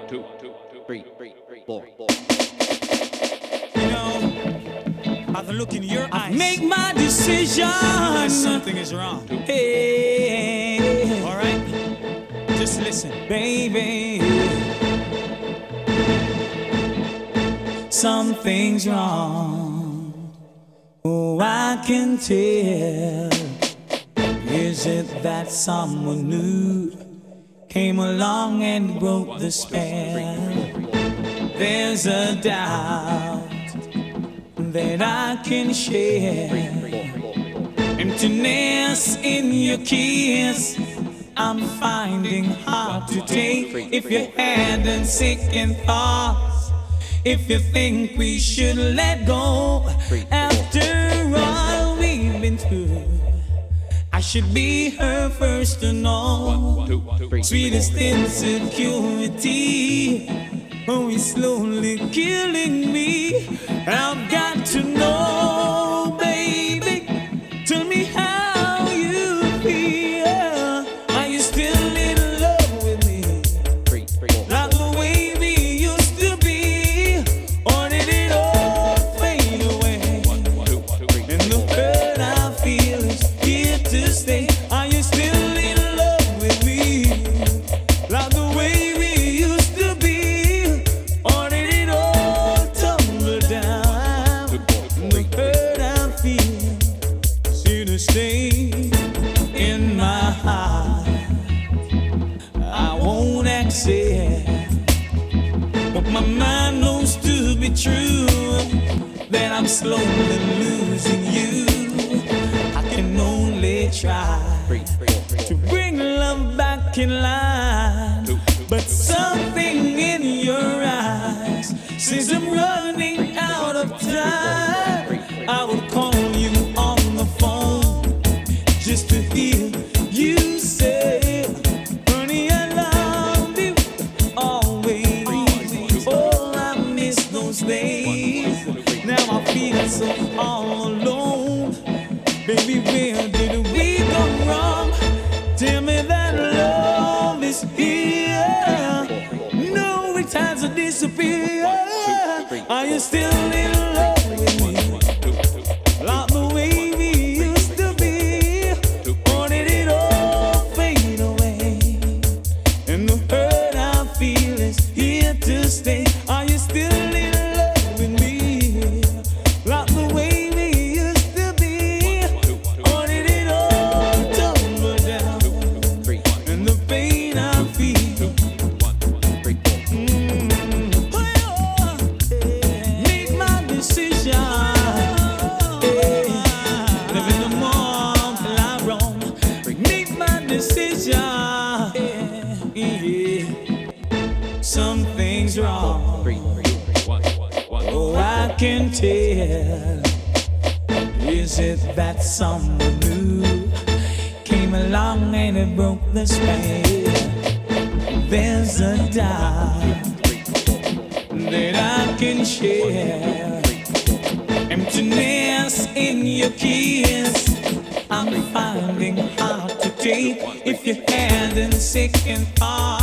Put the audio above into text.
two, three, four. You know, I can look in your eyes. Make my decision. That something is wrong. Hey, All right? Just listen. baby, something's wrong. Oh, I can tell. Is it that someone new came along and broke the spell? There's a doubt that I can share. Emptiness in your kiss I'm finding hard to take. If you're having second thoughts, if you think we should let go, after all we've been through, I should be her first to know. Sweetest insecurity, oh, it's slowly killing me. I've got to know, baby, tell me how you feel. Are you still in love with me? Like the way we used to be? Or did it all fade away? And the hurt I feel is here to stay. Are you still in love with me? Like the way we used to be? Or did it all tumble down? And the hurt I feel is here to stay in my heart. I won't accept what my mind knows to be true, that I'm slowly losing you. I can only try to bring love back in line, but something in your eyes says I'm running out of time. I would call you on the phone just to hear you say, honey, I love you always. Oh, I miss those days. Now I feel so all alone. Baby, where did we go wrong? Tell me that love is here. No, it has to disappear. Are you still in love with me? Like the way we used to be? Or did it all fade away? And the hurt I feel is here to stay. Are you still in love with me? Like the way we used to be? Or did it all tumble down? And the pain I feel. Make my decision. Live in the moment till I'm wrong. Make my decision. Something's wrong. Oh, I can tell. Is it that someone new came along and it broke the spell? There's a doubt that I can share. Emptiness in your kiss I'm finding hard to take. If you hadn't second thought,